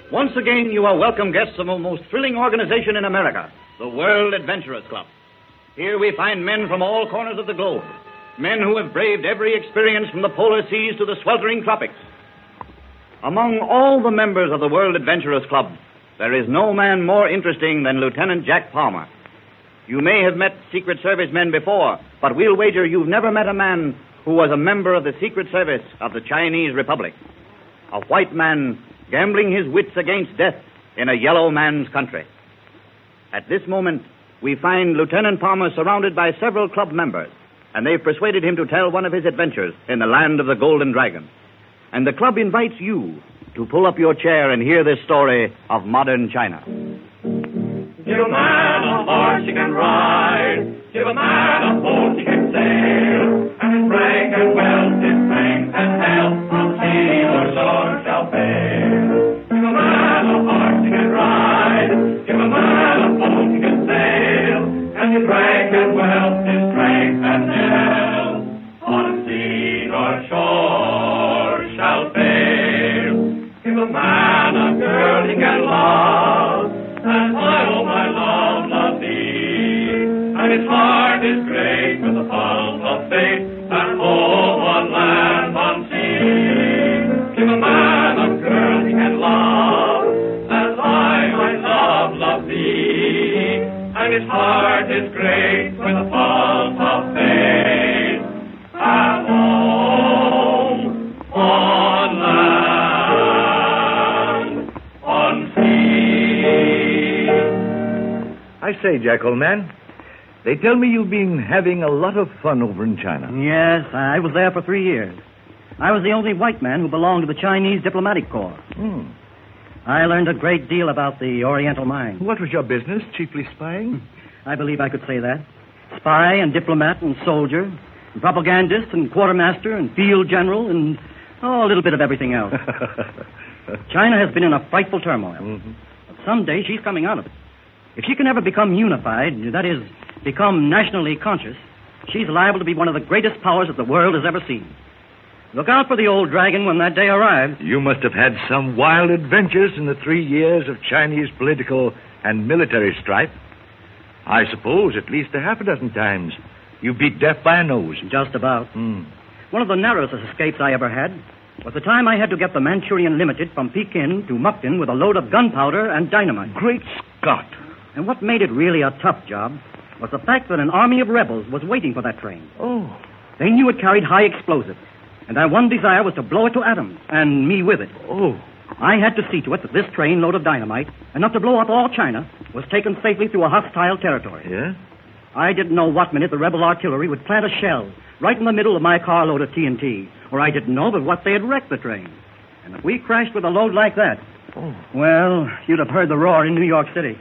Once again, you are welcome guests of the most thrilling organization in America, the World Adventurers Club. Here we find men from all corners of the globe, men who have braved every experience from the polar seas to the sweltering tropics. Among all the members of the World Adventurers Club, there is no man more interesting than Lieutenant Jack Palmer. You may have met Secret Service men before, but we'll wager you've never met a man who was a member of the Secret Service of the Chinese Republic. A white man gambling his wits against death in a yellow man's country. At this moment, we find Lieutenant Palmer surrounded by several club members, and they've persuaded him to tell one of his adventures in the land of the Golden Dragon. And the club invites you to pull up your chair and hear this story of modern China. Give a man a horse he can ride, give a man a boat he can sail, and his rank and wealth, his strength and health, from sea or shore shall fail. Give a man a horse he can ride, give a man a boat he can sail, and his rank and wealth, his strength and health, on sea or shore shall fail. Give a man a girl he can love, and I, oh my love, love thee. And his heart is great with the pulse of faith, and home on land, on sea. Give a man a girl he can love, as I, my love, love thee. And his heart is great with the pulse of faith, and home on land, on sea. I say, Jack, old man, they tell me you've been having a lot of fun over in China. Yes, I was there for 3 years. I was the only white man who belonged to the Chinese Diplomatic Corps. I learned a great deal about the Oriental mind. What was your business? Chiefly spying? I believe I could say that. Spy and diplomat and soldier, and propagandist and quartermaster and field general and, a little bit of everything else. China has been in a frightful turmoil. But someday she's coming out of it. If she can ever become unified, that is, become nationally conscious, she's liable to be one of the greatest powers that the world has ever seen. Look out for the old dragon when that day arrives. You must have had some wild adventures in the 3 years of Chinese political and military strife. I suppose at least a half a dozen times you beat death by a nose. Just about. One of the narrowest escapes I ever had was the time I had to get the Manchurian Limited from Pekin to Mukden with a load of gunpowder and dynamite. Great Scott. And what made it really a tough job was the fact that an army of rebels was waiting for that train. They knew it carried high explosives, and their one desire was to blow it to atoms, and me with it. I had to see to it that this train load of dynamite, enough to blow up all China, was taken safely through a hostile territory. Yeah? I didn't know what minute the rebel artillery would plant a shell right in the middle of my carload of TNT, or I didn't know but what they had wrecked the train. And if we crashed with a load like that, well, you'd have heard the roar in New York City.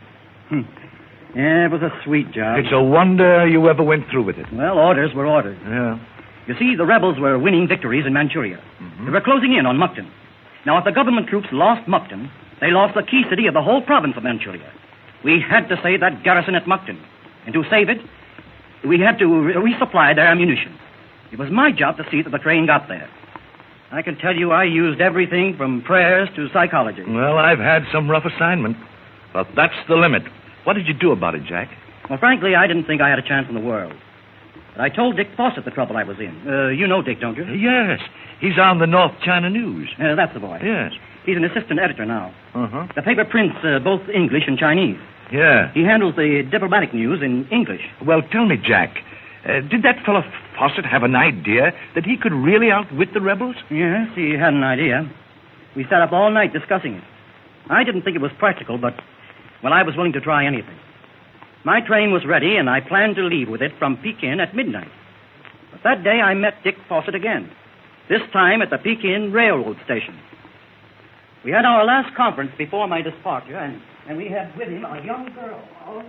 Yeah, it was a sweet job. It's a wonder you ever went through with it. Well, orders were orders. Yeah. You see, the rebels were winning victories in Manchuria. They were closing in on Mukden. Now, if the government troops lost Mukden, they lost the key city of the whole province of Manchuria. We had to save that garrison at Mukden. And to save it, we had to resupply their ammunition. It was my job to see that the train got there. I can tell you I used everything from prayers to psychology. Well, I've had some rough assignment, but that's the limit. What did you do about it, Jack? Well, frankly, I didn't think I had a chance in the world. But I told Dick Fawcett the trouble I was in. You know Dick, don't you? Yes. He's on the North China News. That's the boy. Yes. He's an assistant editor now. The paper prints both English and Chinese. Yeah. He handles the diplomatic news in English. Well, tell me, Jack, did that fellow Fawcett have an idea that he could really outwit the rebels? Yes, he had an idea. We sat up all night discussing it. I didn't think it was practical, but, well, I was willing to try anything. My train was ready, and I planned to leave with it from Pekin at midnight. But that day I met Dick Fawcett again, this time at the Pekin Railroad Station. We had our last conference before my departure, and we had with him a young girl.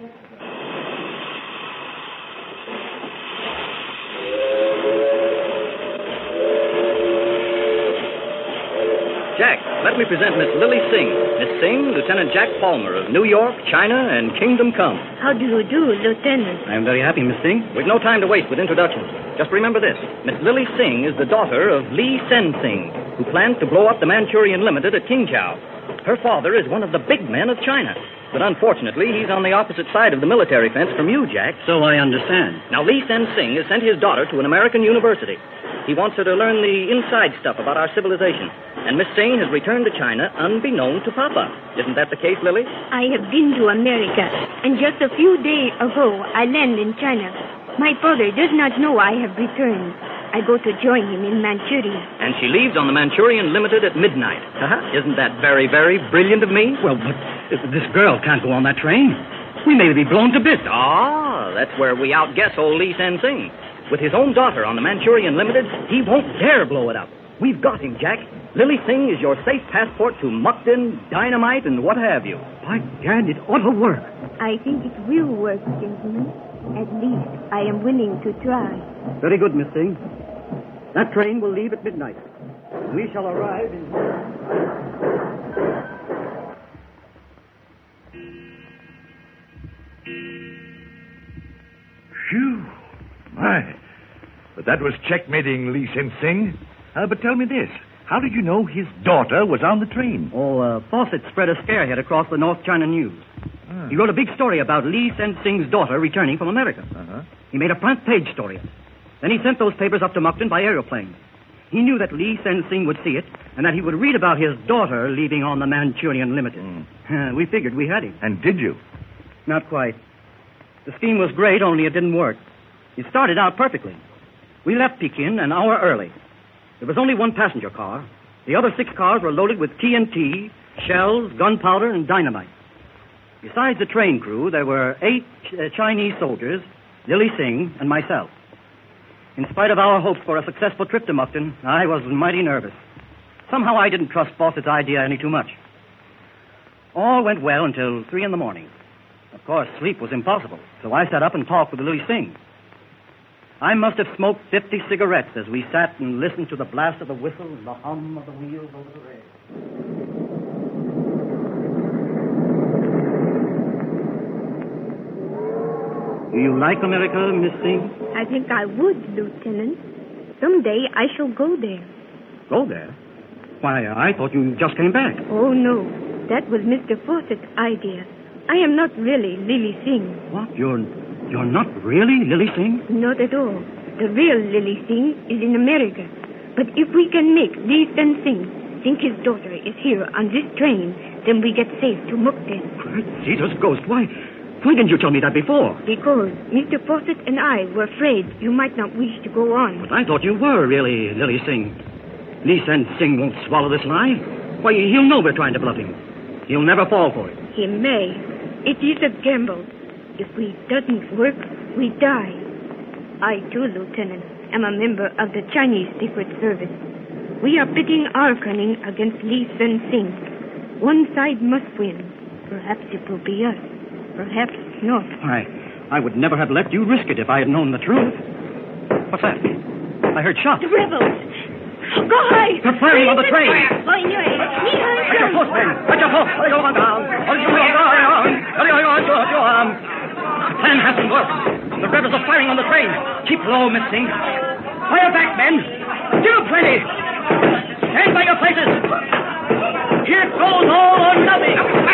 Jack, let me present Miss Lily Singh. Miss Singh, Lieutenant Jack Palmer of New York, China, and Kingdom Come. How do you do, Lieutenant? I'm very happy, Miss Singh. We've no time to waste with introductions. Just remember this. Miss Lily Singh is the daughter of Lee Sen Singh, who planned to blow up the Manchurian Limited at Qingchao. Her father is one of the big men of China. But unfortunately, he's on the opposite side of the military fence from you, Jack. So I understand. Now, Lee Sen-Sing has sent his daughter to an American university. He wants her to learn the inside stuff about our civilization. And Miss Sing has returned to China unbeknown to Papa. Isn't that the case, Lily? I have been to America, and just a few days ago, I landed in China. My father does not know I have returned. I go to join him in Manchuria. And she leaves on the Manchurian Limited at midnight. Isn't that very, very brilliant of me? Well, but this girl can't go on that train. We may be blown to bits. Ah, that's where we outguess old Lee Sen-Sing. With his own daughter on the Manchurian Limited, he won't dare blow it up. We've got him, Jack. Lily Sing is your safe passport to Mukden, dynamite, and what have you. By gad, it ought to work. I think it will work, gentlemen. At least I am willing to try. Very good, Miss Sing. That train will leave at midnight. We shall arrive in... Phew. My. But that was checkmating Lee Sen-Sing. But tell me this. How did you know his daughter was on the train? Fawcett spread a scarehead across the North China News. He wrote a big story about Lee Sen-Sing's daughter returning from America. He made a front-page story. Then he sent those papers up to Mukden by aeroplane. He knew that Lee Sen-Sing would see it, and that he would read about his daughter leaving on the Manchurian Limited. We figured we had him. And did you? Not quite. The scheme was great, only it didn't work. It started out perfectly. We left Pekin an hour early. There was only one passenger car. The other 6 cars were loaded with TNT, shells, gunpowder, and dynamite. Besides the train crew, there were 8 Chinese soldiers, Lily Sing, and myself. In spite of our hopes for a successful trip to Mukden, I was mighty nervous. Somehow I didn't trust Fawcett's idea any too much. All went well until 3 in the morning. Of course, sleep was impossible, so I sat up and talked with Lily Sing. I must have smoked 50 cigarettes as we sat and listened to the blast of the whistle and the hum of the wheels over the rails. Do you like America, Miss Sing? I think I would, Lieutenant. Someday I shall go there. Go there? Why, I thought you just came back. Oh, no. That was Mr. Fawcett's idea. I am not really Lily Sing. What? You're not really Lily Sing? Not at all. The real Lily Sing is in America. But if we can make Lee Sen-Sing think his daughter is here on this train, then we get safe to Mukden. Great Cedar's ghost. Why didn't you tell me that before? Because Mr. Fawcett and I were afraid you might not wish to go on. But I thought you were really Lily Sing. Lee Sen-Sing won't swallow this lie. Why, he'll know we're trying to bluff him. He'll never fall for it. He may. It is a gamble. If it doesn't work, we die. I, too, Lieutenant, am a member of the Chinese Secret Service. We are pitting our cunning against Lee Sen-Sing. One side must win. Perhaps it will be us. Perhaps not. I would never have let you risk it if I had known the truth. What's that? I heard shots. The rebels! Go hide! They're firing on the train! Get your post, men! Get your post! The plan hasn't worked. The rebels are firing on the train. Keep low, Miss Sing. Fire back, men! Give them plenty! Stand by your places! Here goes all or nothing!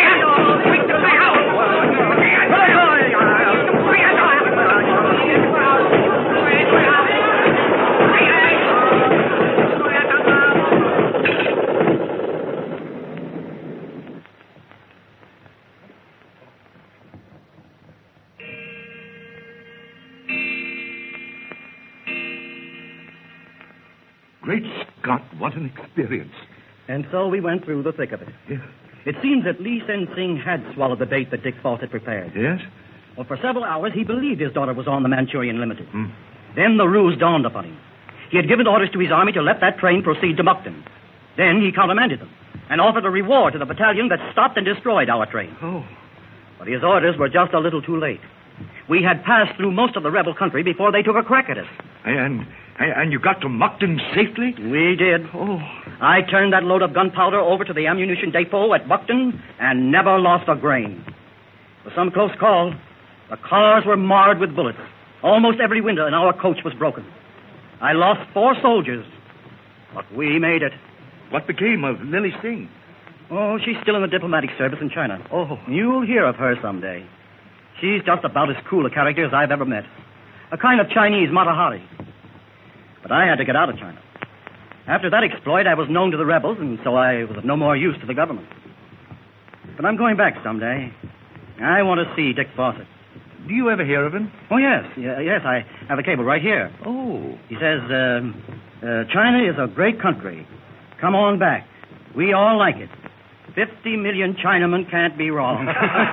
Great Scott, what an experience. And so we went through the thick of it. Yeah. It seems that Lee Sen-Sing had swallowed the bait that Dick Fawcett prepared. Yes? Well, for several hours, he believed his daughter was on the Manchurian Limited. Then the ruse dawned upon him. He had given orders to his army to let that train proceed to Mukden. Then he countermanded them and offered a reward to the battalion that stopped and destroyed our train. Oh. But his orders were just a little too late. We had passed through most of the rebel country before they took a crack at us. And you got to Mukden safely? We did. Oh. I turned that load of gunpowder over to the ammunition depot at Mukden and never lost a grain. It was some close call. The cars were marred with bullets. Almost every window in our coach was broken. I lost 4 soldiers, but we made it. What became of Lily Sing? Oh, she's still in the diplomatic service in China. Oh. You'll hear of her someday. She's just about as cool a character as I've ever met. A kind of Chinese Mata Hari. But I had to get out of China. After that exploit, I was known to the rebels, and so I was of no more use to the government. But I'm going back someday. I want to see Dick Fawcett. Do you ever hear of him? Oh, yes. Yes, I have a cable right here. Oh. He says, China is a great country. Come on back. We all like it. 50 million Chinamen can't be wrong.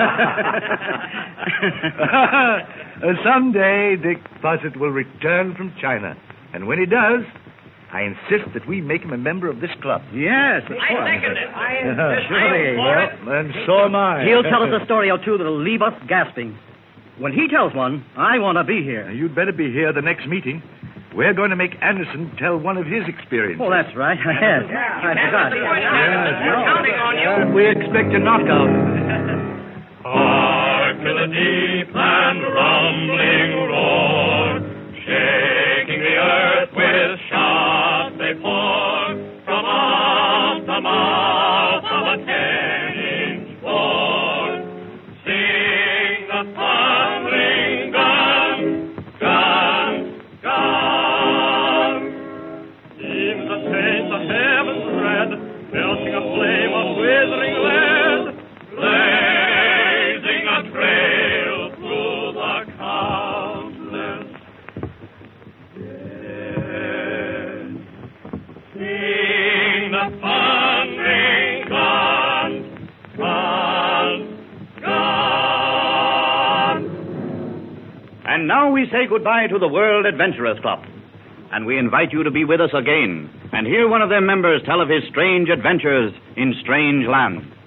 Someday Dick Fawcett will return from China. And when he does, I insist that we make him a member of this club. Yes, of I course. second it. Surely. Well, and so am I. He'll tell us a story or two that'll leave us gasping. When he tells one, I want to be here. You'd better be here the next meeting. We're going to make Anderson tell one of his experiences. Oh, that's right. Yes. I forgot. We're counting on you. And we expect a knockout. Hark to the deep and rumbling roar, shaking the earth with shots they pour, from off the mouth of a 10-inch bore. Sing the thundering guns, guns, guns. Seems the saints of heaven's red, belching a flame of withering lead, blazing a trail through the countless dead. Sing the thundering guns, guns, guns. And now we say goodbye to the World Adventurers Club. And we invite you to be with us again and hear one of their members tell of his strange adventures in strange lands.